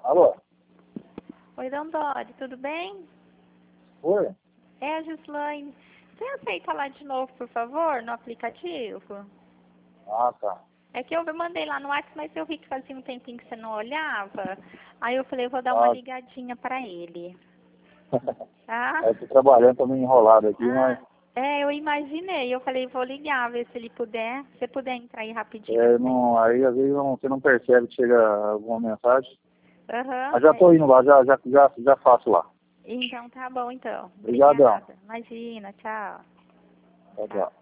Alô? Oi, Dondori, tudo bem? Oi? É a Gislaine. Você aceita lá de novo, por favor, no aplicativo? Ah, tá. É que eu mandei lá no WhatsApp, mas eu vi que fazia um tempinho que você não olhava. Aí eu falei, eu vou dar uma Ah, ligadinha pra ele. Tá? eu tô trabalhando, tô meio enrolado aqui, mas Eu imaginei. Eu falei, vou ligar, ver se ele puder. Se puder entrar aí rapidinho. não, aí às vezes você não percebe que chega alguma mensagem. Aham. Mas já tô indo lá, já faço lá. Então tá bom, então. Obrigadão. Obrigada. Imagina, tchau. Tchau, tchau.